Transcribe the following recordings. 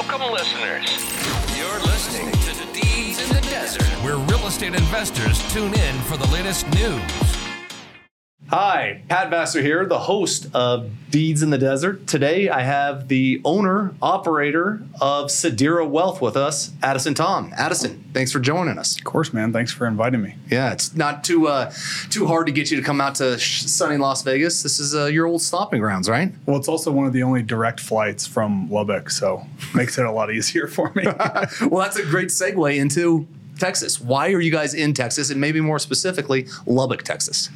Welcome, listeners. You're listening to Deeds in the Desert, where real estate investors tune in for the latest news. Hi, Pat Vassar here, the host of Deeds in the Desert. Today I have the owner, operator of Sedera Wealth with us, Addison Tom. Addison, thanks for joining us. Of course, man. Thanks for inviting me. Yeah, it's not too hard to get you to come out to sunny Las Vegas. This is your old stomping grounds, right? Well, it's also one of the only direct flights from Lubbock, so makes it a lot easier for me. Well, that's a great segue into Texas. Why are you guys in Texas, and maybe more specifically, Lubbock, Texas?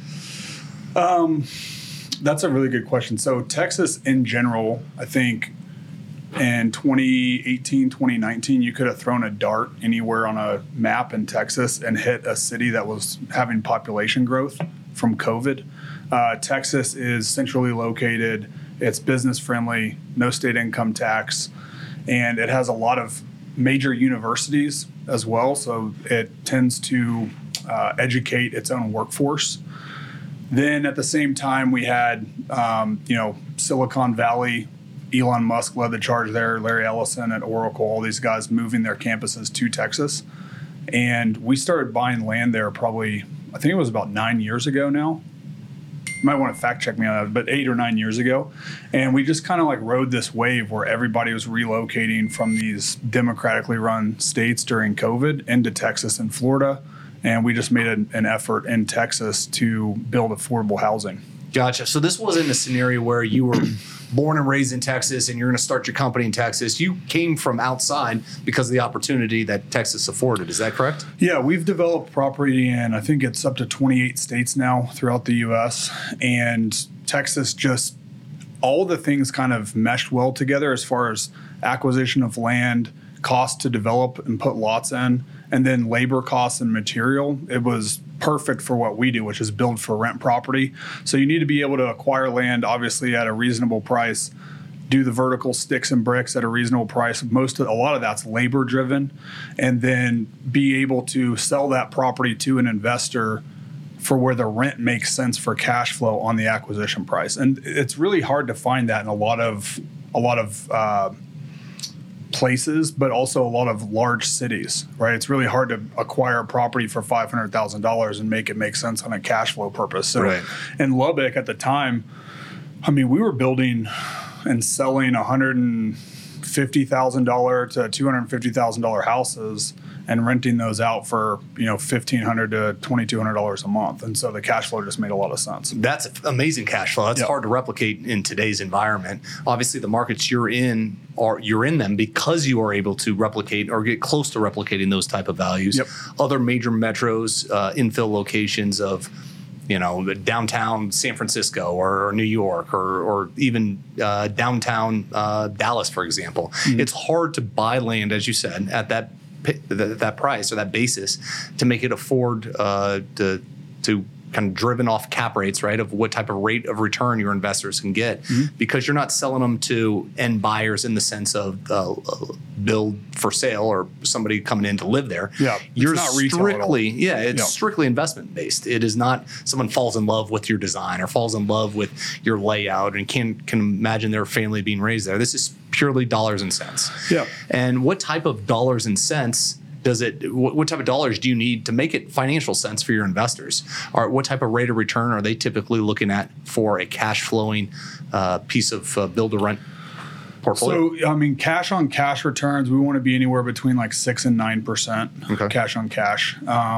That's a really good question. So Texas in general, I think in 2018, 2019, you could have thrown a dart anywhere on a map in Texas and hit a city that was having population growth from COVID. Texas is centrally located. It's business friendly, no state income tax, and it has a lot of major universities as well. So it tends to educate its own workforce. Then at the same time, we had, Silicon Valley. Elon Musk led the charge there. Larry Ellison at Oracle, all these guys moving their campuses to Texas. And we started buying land there probably, I think it was about 9 years ago now. You might want to fact check me on that, but 8 or 9 years ago. And we just kind of like rode this wave where everybody was relocating from these democratically run states during COVID into Texas and Florida. And we just made an effort in Texas to build affordable housing. Gotcha. So this wasn't a scenario where you were born and raised in Texas and you're going to start your company in Texas. You came from outside because of the opportunity that Texas afforded. Is that correct? Yeah, we've developed property in, I think it's up to 28 states now throughout the U.S. And Texas just, all the things kind of meshed well together as far as acquisition of land, cost to develop and put lots in, and then labor costs and material. It was perfect for what we do, which is build for rent property. So you need to be able to acquire land, obviously at a reasonable price, do the vertical sticks and bricks at a reasonable price. A lot of that's labor driven, and then be able to sell that property to an investor for where the rent makes sense for cash flow on the acquisition price. And it's really hard to find that in a lot of places, but also a lot of large cities, right? It's really hard to acquire a property for $500,000 and make it make sense on a cash flow purpose. So right. In Lubbock at the time, I mean, we were building and selling $150,000 to $250,000 houses and renting those out for, $1,500 to $2,200 a month. And so the cash flow just made a lot of sense. That's amazing cash flow. That's hard to replicate in today's environment. Obviously, the markets you're in them because you are able to replicate or get close to replicating those type of values. Yep. Other major metros, infill locations of, downtown San Francisco or New York or even downtown Dallas, for example. Mm-hmm. It's hard to buy land, as you said, at that price or that basis to make it afford to kind of driven off cap rates, right, of what type of rate of return your investors can get, because you're not selling them to end buyers in the sense of build for sale or somebody coming in to live there. Yeah, you're not retail at all. It's strictly investment based. It is not someone falls in love with your design or falls in love with your layout and can imagine their family being raised there. This is purely dollars and cents. Yeah. And what type of dollars and cents what type of dollars do you need to make it financial sense for your investors? Or what type of rate of return are they typically looking at for a cash flowing piece of build to rent portfolio? So, I mean, cash on cash returns, we want to be anywhere between like 6 and 9% cash on cash.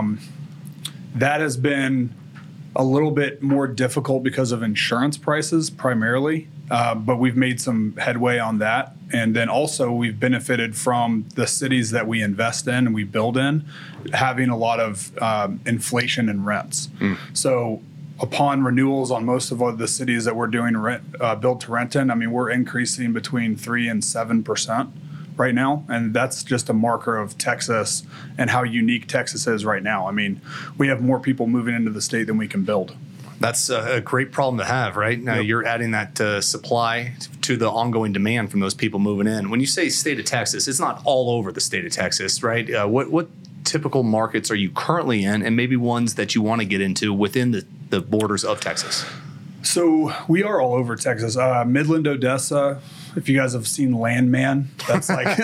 That has been a little bit more difficult because of insurance prices primarily, but we've made some headway on that. And then also we've benefited from the cities that we invest in and we build in having a lot of inflation in rents. So upon renewals on most of the cities that we're doing build to rent in, I mean, we're increasing between 3 and 7% right now. And that's just a marker of Texas and how unique Texas is right now. I mean, we have more people moving into the state than we can build. That's a great problem to have, right? Now you're adding that supply to the ongoing demand from those people moving in. When you say state of Texas, it's not all over the state of Texas, right? What typical markets are you currently in, and maybe ones that you want to get into within the borders of Texas? So we are all over Texas. Midland, Odessa if you guys have seen Landman, that's like,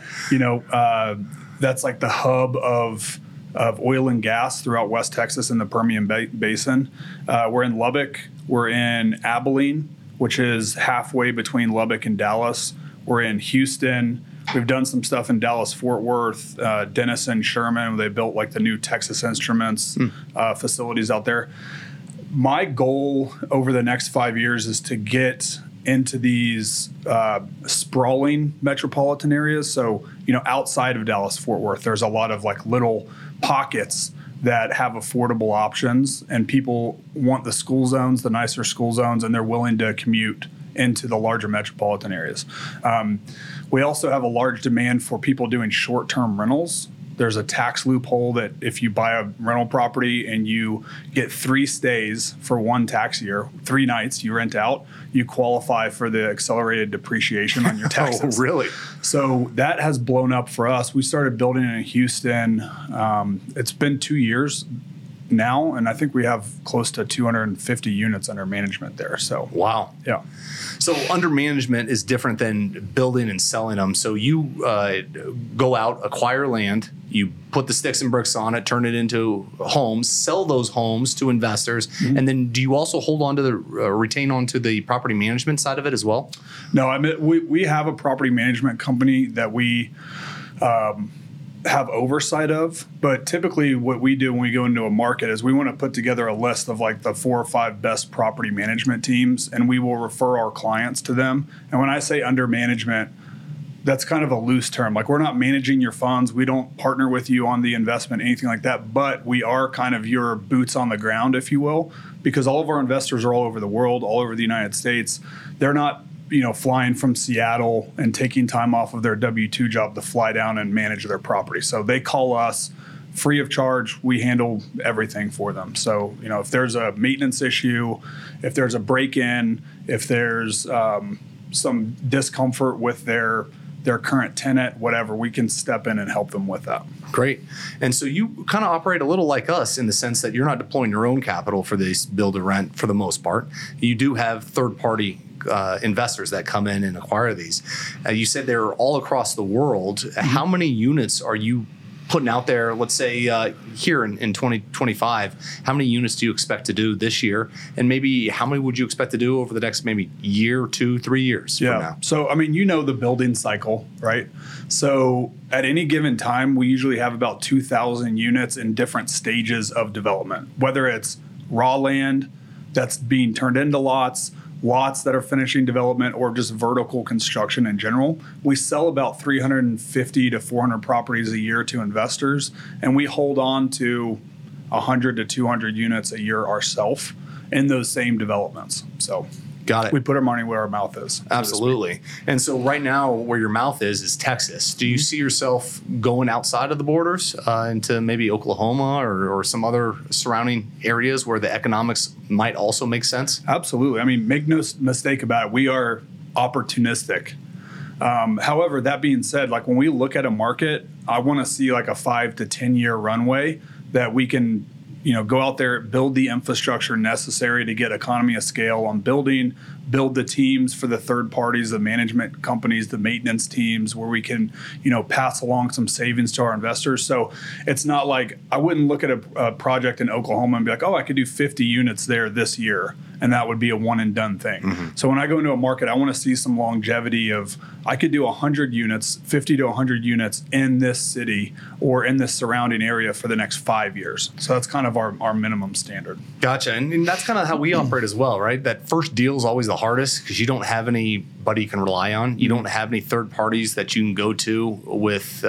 that's like the hub of oil and gas throughout West Texas and the Permian Basin. We're in Lubbock. We're in Abilene, which is halfway between Lubbock and Dallas. We're in Houston. We've done some stuff in Dallas-Fort Worth, Denison, Sherman. They built like the new Texas Instruments facilities out there. My goal over the next 5 years is to get into these sprawling metropolitan areas. So, outside of Dallas-Fort Worth, there's a lot of like little pockets that have affordable options, and people want the school zones, the nicer school zones, and they're willing to commute into the larger metropolitan areas. We also have a large demand for people doing short-term rentals. There's a tax loophole that if you buy a rental property and you get 3 stays for 1 tax year, 3 nights you rent out, you qualify for the accelerated depreciation on your taxes. Oh, really? So that has blown up for us. We started building in Houston. It's been 2 years now, and I think we have close to 250 units under management there. So wow. Yeah. So under management is different than building and selling them. So you go out, acquire land, you put the sticks and bricks on it, turn it into homes, sell those homes to investors, and then do you also hold on to the retain onto the property management side of it as well? No, I mean we have a property management company that we have oversight of, but typically what we do when we go into a market is we want to put together a list of like the 4 or 5 best property management teams, and we will refer our clients to them. And when I say under management, that's kind of a loose term. Like, we're not managing your funds. We don't partner with you on the investment, anything like that, but we are kind of your boots on the ground, if you will, because all of our investors are all over the world, all over the United States. They're not flying from Seattle and taking time off of their W-2 job to fly down and manage their property. So they call us free of charge. We handle everything for them. So, if there's a maintenance issue, if there's a break-in, if there's some discomfort with their current tenant, whatever, we can step in and help them with that. Great. And so you kind of operate a little like us in the sense that you're not deploying your own capital for this build to rent for the most part. You do have third-party investors that come in and acquire these. You said they're all across the world. Mm-hmm. How many units are you putting out there? Let's say here in 2025, how many units do you expect to do this year? And maybe how many would you expect to do over the next maybe year, 2, 3 years from now? So, the building cycle, right? So at any given time, we usually have about 2,000 units in different stages of development, whether it's raw land that's being turned into lots that are finishing development, or just vertical construction in general. We sell about 350 to 400 properties a year to investors, and we hold on to 100 to 200 units a year ourselves in those same developments. So got it. We put our money where our mouth is. Absolutely. And so right now where your mouth is Texas. Do you see yourself going outside of the borders into maybe Oklahoma or some other surrounding areas where the economics might also make sense? Absolutely. Make no mistake about it. We are opportunistic. However, that being said, like when we look at a market, I want to see like a 5 to 10 year runway that we can go out there, build the infrastructure necessary to get economy of scale on building, build the teams for the third parties, the management companies, the maintenance teams, where we can, pass along some savings to our investors. So it's not like I wouldn't look at a project in Oklahoma and be like, oh, I could do 50 units there this year, and that would be a one and done thing. Mm-hmm. So when I go into a market, I want to see some longevity of I could do 100 units, 50 to 100 units in this city or in this surrounding area for the next 5 years. So that's kind of our minimum standard. Gotcha. And that's kind of how we operate as well, right? That first deal is always the hardest because you don't have anybody you can rely on. You don't have any third parties that you can go to with,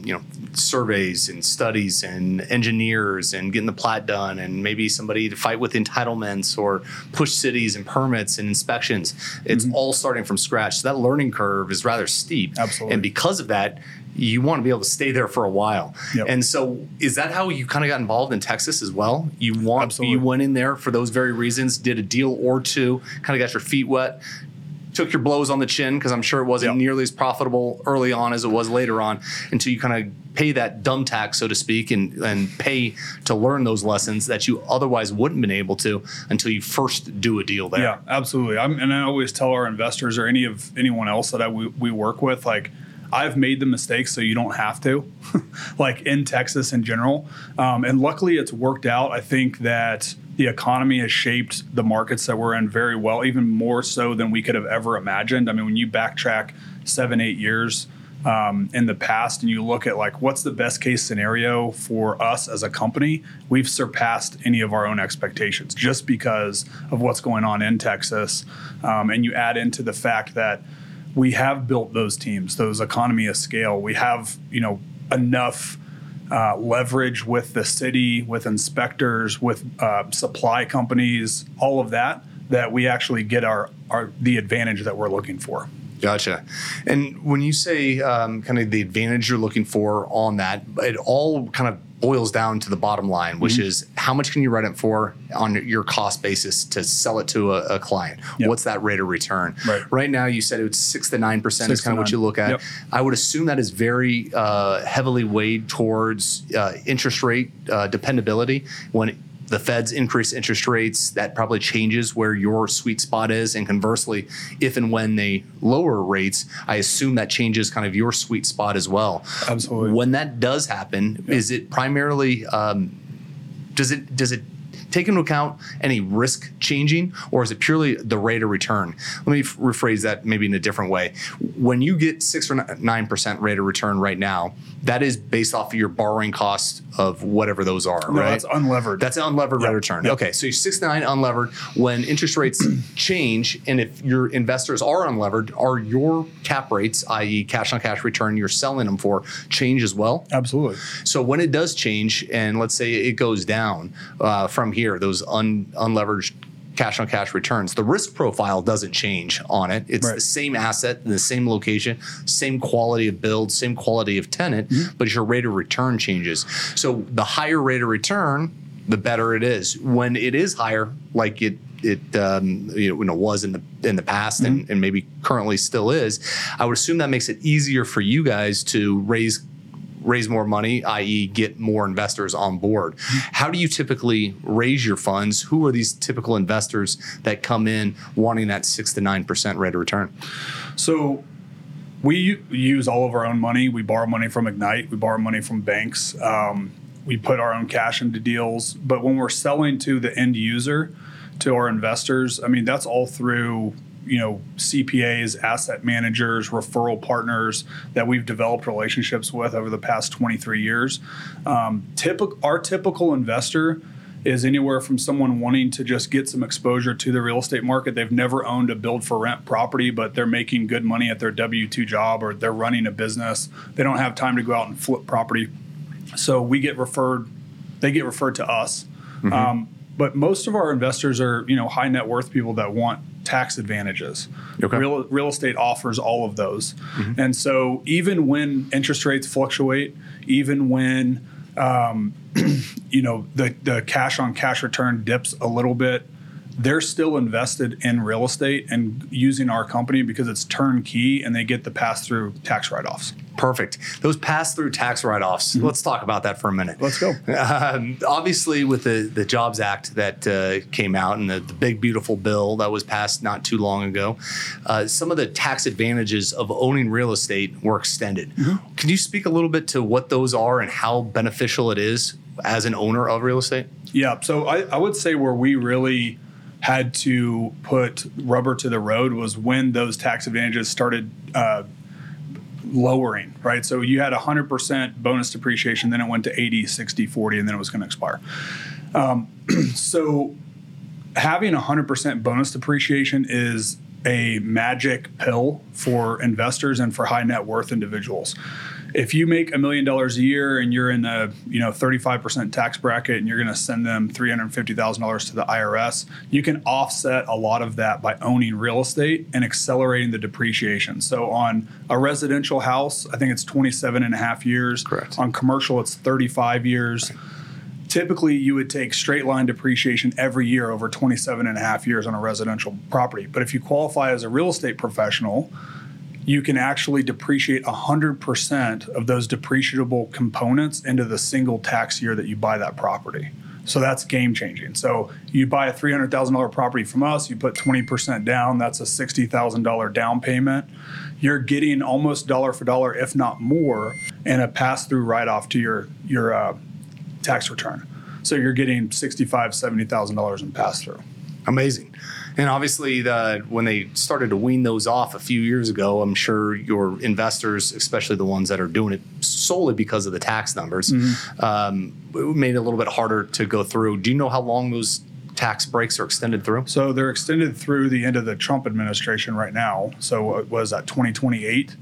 surveys and studies and engineers and getting the plat done and maybe somebody to fight with entitlements or push cities and permits and inspections. It's all starting from scratch. So that learning curve is rather steep. Absolutely. And because of that, you want to be able to stay there for a while. Yep. And so is that how you kind of got involved in Texas as well? You went in there for those very reasons, did a deal or two, kind of got your feet wet, took your blows on the chin, because I'm sure it wasn't nearly as profitable early on as it was later on, until you kind of pay that dumb tax, so to speak, and pay to learn those lessons that you otherwise wouldn't have been able to until you first do a deal there. Yeah, absolutely. And I always tell our investors or anyone else that we work with, like, I've made the mistakes so you don't have to, like in Texas in general. And luckily it's worked out. I think that the economy has shaped the markets that we're in very well, even more so than we could have ever imagined. I mean, when you backtrack 7-8 years in the past and you look at like what's the best case scenario for us as a company, we've surpassed any of our own expectations just because of what's going on in Texas. And you add into the fact that we have built those teams, those economy of scale. We have, enough leverage with the city, with inspectors, with supply companies, all of that we actually get the advantage that we're looking for. Gotcha. And when you say kind of the advantage you're looking for on that, it all kind of boils down to the bottom line, which is how much can you rent it for on your cost basis to sell it to a client? Yep. What's that rate of return? Right now, you said it's 6 to 9% is kind of what you look at. Yep. I would assume that is very heavily weighed towards interest rate dependability. When the Feds increase interest rates, that probably changes where your sweet spot is. And conversely, if and when they lower rates, I assume that changes kind of your sweet spot as well. Absolutely. When that does happen, is it primarily, does it take into account any risk changing, or is it purely the rate of return? Let me rephrase that maybe in a different way. When you get 6 or 9% rate of return right now, that is based off of your borrowing costs of whatever those are, no, right? That's unlevered. That's an unlevered rate of return. Yep. Okay, so you're 6 to 9 unlevered. When interest rates change, and if your investors are unlevered, are your cap rates, i.e. cash on cash return you're selling them for, change as well? Absolutely. So when it does change, and let's say it goes down from here, those unleveraged cash on cash returns, the risk profile doesn't change on it. It's the same asset in the same location, same quality of build, same quality of tenant, but your rate of return changes. So the higher rate of return, the better it is. When it is higher, like it was in the past and maybe currently still is, I would assume that makes it easier for you guys to raise more money, i.e. get more investors on board. How do you typically raise your funds? Who are these typical investors that come in wanting that 6 to 9% rate of return? So we use all of our own money. We borrow money from Ignite. We borrow money from banks. We put our own cash into deals. But when we're selling to the end user, to our investors, I mean, that's all through CPAs, asset managers, referral partners that we've developed relationships with over the past 23 years. Our typical investor is anywhere from someone wanting to just get some exposure to the real estate market. They've never owned a build for rent property, but they're making good money at their W-2 job, or they're running a business. They don't have time to go out and flip property. So they get referred to us. But most of our investors are, high net worth people that want tax advantages. Okay. Real estate offers all of those. And so even when interest rates fluctuate, even when, the cash on cash return dips a little bit, they're still invested in real estate and using our company because it's turnkey and they get the pass-through tax write-offs. Perfect. Those pass-through tax write-offs, let's talk about that for a minute. Let's go. Obviously, with the Jobs Act that came out and the big, beautiful bill that was passed not too long ago, some of the tax advantages of owning real estate were extended. Can you speak a little bit to what those are and how beneficial it is as an owner of real estate? Yeah. So I would say where we really had to put rubber to the road was when those tax advantages started lowering, right? So you had 100% bonus depreciation, then it went to 80, 60, 40, and then it was going to expire. So having 100% bonus depreciation is a magic pill for investors and for high net worth individuals. If you make $1 million a year and you're in a 35% tax bracket and you're going to send them $350,000 to the IRS, you can offset a lot of that by owning real estate and accelerating the depreciation. So on a residential house, I think it's 27 and a half years. Correct. On commercial, it's 35 years. typically you would take straight line depreciation every year over 27 and a half years on a residential property. But if you qualify as a real estate professional, you can actually depreciate 100% of those depreciable components into the single tax year that you buy that property. So that's game changing. So you buy a $300,000 property from us, you put 20% down, that's a $60,000 down payment. You're getting almost dollar for dollar, if not more, and a pass-through write-off to your tax return. So you're getting $65,000, $70,000 in pass-through. Amazing. And obviously, when they started to wean those off a few years ago, I'm sure your investors, especially the ones that are doing it solely because of the tax numbers, made it a little bit harder to go through. Do you know how long those tax breaks are extended through? So they're extended through the end of the Trump administration right now. So it was at 2028.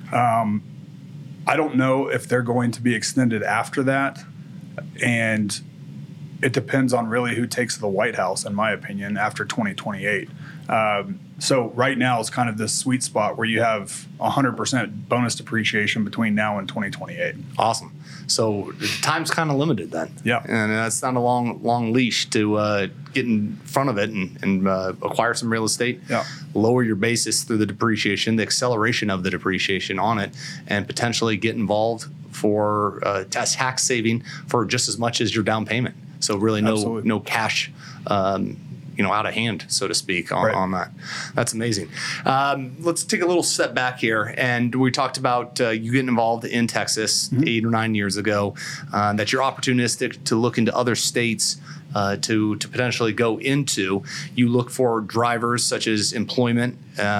I don't know if they're going to be extended after that. And it depends on really who takes the White House, in my opinion, after 2028. So right now is kind of this sweet spot where you have 100% bonus depreciation between now and 2028. Awesome. So time's kind of limited then. Yeah. And that's not a long leash to get in front of it and acquire some real estate, lower your basis through the depreciation, the acceleration of the depreciation on it, and potentially get involved for tax saving for just as much as your down payment. So really no cash, out of hand, so to speak, on that. That's amazing. Let's take a little step back here. And we talked about you getting involved in Texas 8 or 9 years ago, that you're opportunistic to look into other states to potentially go into. You look for drivers such as employment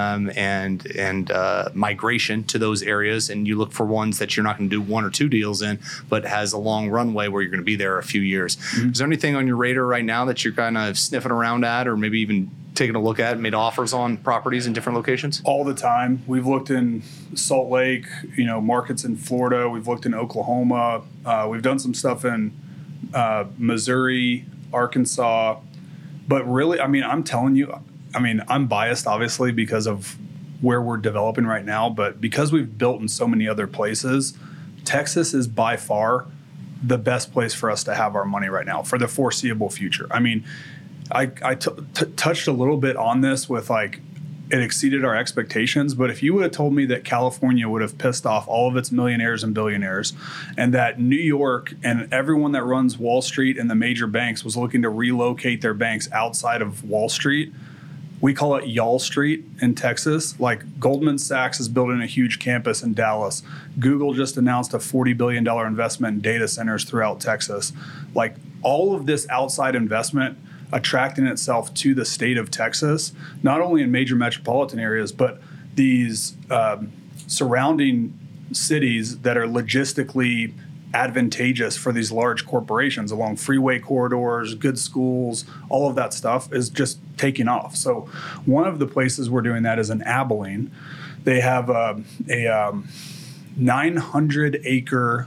and migration to those areas, and you look for ones that you're not going to do 1 or 2 deals in, but has a long runway where you're going to be there a few years. Is there anything on your radar right now that you're kind of sniffing around at, or maybe even taking a look at, made offers on properties in different locations? All the time. We've looked in Salt Lake, markets in Florida. We've looked in Oklahoma. We've done some stuff in Missouri, Arkansas. But really, I'm telling you, I'm biased obviously because of where we're developing right now, but because we've built in so many other places, Texas is by far the best place for us to have our money right now for the foreseeable future. I touched a little bit on this with it exceeded our expectations, but if you would have told me that California would have pissed off all of its millionaires and billionaires, and that New York and everyone that runs Wall Street and the major banks was looking to relocate their banks outside of Wall Street, we call it Y'all Street in Texas. Like Goldman Sachs is building a huge campus in Dallas. Google just announced a $40 billion investment in data centers throughout Texas. Like all of this outside investment attracting itself to the state of Texas, not only in major metropolitan areas, but these surrounding cities that are logistically advantageous for these large corporations along freeway corridors, good schools, all of that stuff is just taking off. So one of the places we're doing that is in Abilene. They have a 900-acre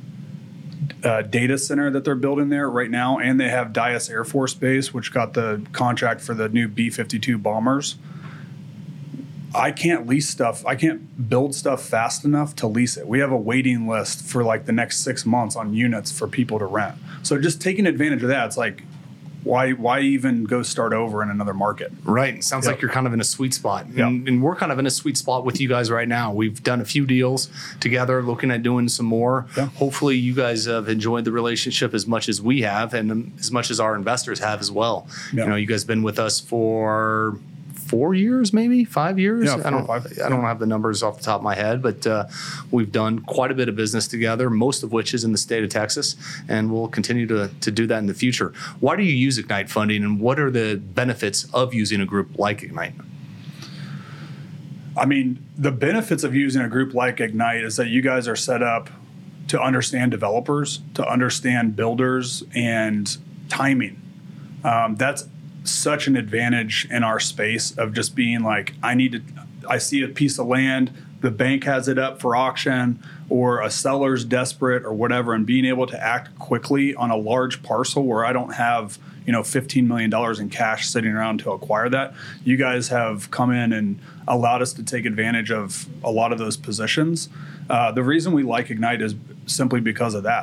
data center that they're building there right now, and they have Dyess Air Force Base, which got the contract for the new B-52 bombers. I can't lease stuff. I can't build stuff fast enough to lease it. We have a waiting list for the next 6 months on units for people to rent. So just taking advantage of that, it's like, why even go start over in another market? Right. Sounds like you're kind of in a sweet spot. And we're kind of in a sweet spot with you guys right now. We've done a few deals together, looking at doing some more. Hopefully you guys have enjoyed the relationship as much as we have, and as much as our investors have as well. You guys have been with us for 4 years, maybe 5 years. Yeah, I don't have the numbers off the top of my head, but we've done quite a bit of business together, most of which is in the state of Texas, and we'll continue to do that in the future. Why do you use Ignite Funding, and what are the benefits of using a group like Ignite? The benefits of using a group like Ignite is that you guys are set up to understand developers, to understand builders, and timing. That's such an advantage in our space of just being like, I see a piece of land, the bank has it up for auction, or a seller's desperate or whatever, and being able to act quickly on a large parcel where I don't have $15 million in cash sitting around to acquire that. You guys have come in and allowed us to take advantage of a lot of those positions. The reason we like Ignite is simply because of that.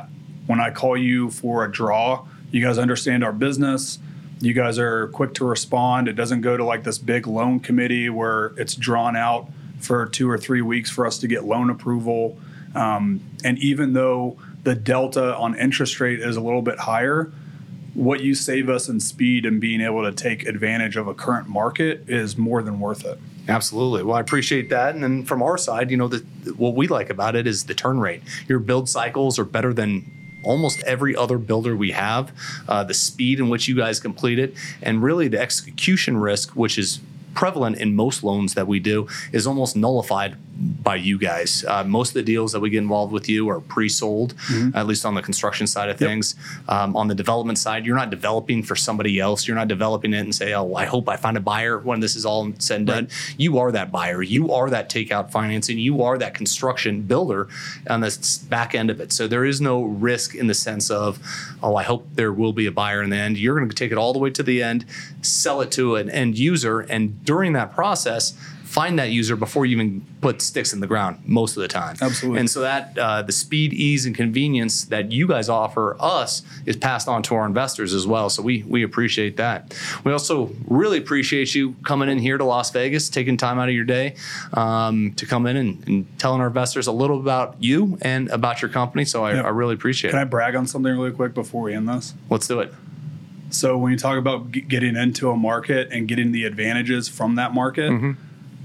When I call you for a draw, you guys understand our business. You guys are quick to respond. It doesn't go to like this big loan committee where it's drawn out for 2 or 3 weeks for us to get loan approval. And even though the delta on interest rate is a little bit higher, what you save us in speed and being able to take advantage of a current market is more than worth it. Absolutely. Well, I appreciate that. And then from our side, what we like about it is the turn rate. Your build cycles are better than almost every other builder we have. The speed in which you guys complete it, and really the execution risk, which is prevalent in most loans that we do, is almost nullified by you guys. Most of the deals that we get involved with you are pre-sold, at least on the construction side of things. On the development side, you're not developing for somebody else. You're not developing it and say, oh, I hope I find a buyer when this is all said and done. You are that buyer. You are that takeout financing. You are that construction builder on the back end of it. So there is no risk in the sense of, oh, I hope there will be a buyer in the end. You're going to take it all the way to the end, sell it to an end user, and during that process, find that user before you even put sticks in the ground most of the time. Absolutely. And so that the speed, ease, and convenience that you guys offer us is passed on to our investors as well. So we appreciate that. We also really appreciate you coming in here to Las Vegas, taking time out of your day to come in and telling our investors a little about you and about your company. So I really appreciate it. Can I brag on something really quick before we end this? Let's do it. So when you talk about getting into a market and getting the advantages from that market,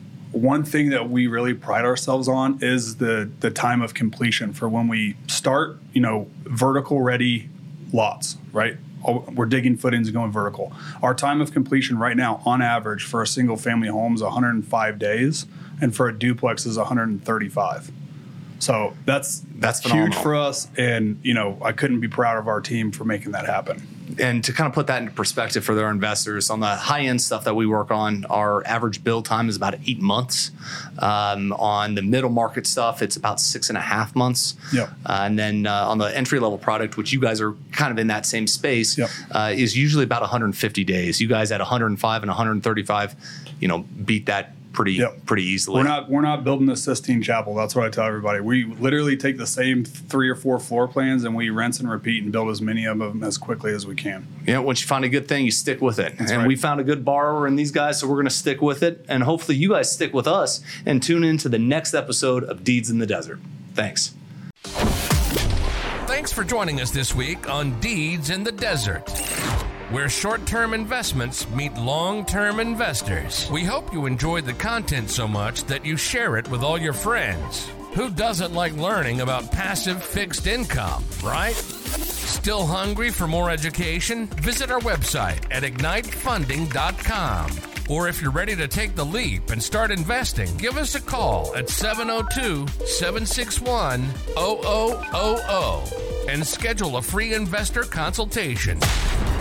one thing that we really pride ourselves on is the time of completion for when we start, vertical ready lots, right? We're digging footings and going vertical. Our time of completion right now, on average, for a single family home is 105 days, and for a duplex is 135. So that's huge for us, and I couldn't be proud of our team for making that happen. And to kind of put that into perspective for their investors, on the high-end stuff that we work on, our average build time is about 8 months. On the middle market stuff, it's about 6.5 months. And then on the entry-level product, which you guys are kind of in that same space, is usually about 150 days. You guys at 105 and 135, beat that pretty easily. We're not building the Sistine Chapel. That's what I tell everybody. We literally take the same 3 or 4 floor plans and we rinse and repeat and build as many of them as quickly as we can. Once you find a good thing, you stick with it. We found a good borrower in these guys, so we're going to stick with it. And hopefully you guys stick with us and tune in to the next episode of Deeds in the Desert. Thanks. Thanks for joining us this week on Deeds in the Desert, where short-term investments meet long-term investors. We hope you enjoyed the content so much that you share it with all your friends. Who doesn't like learning about passive fixed income, right? Still hungry for more education? Visit our website at ignitefunding.com. Or if you're ready to take the leap and start investing, give us a call at 702-761-0000 and schedule a free investor consultation.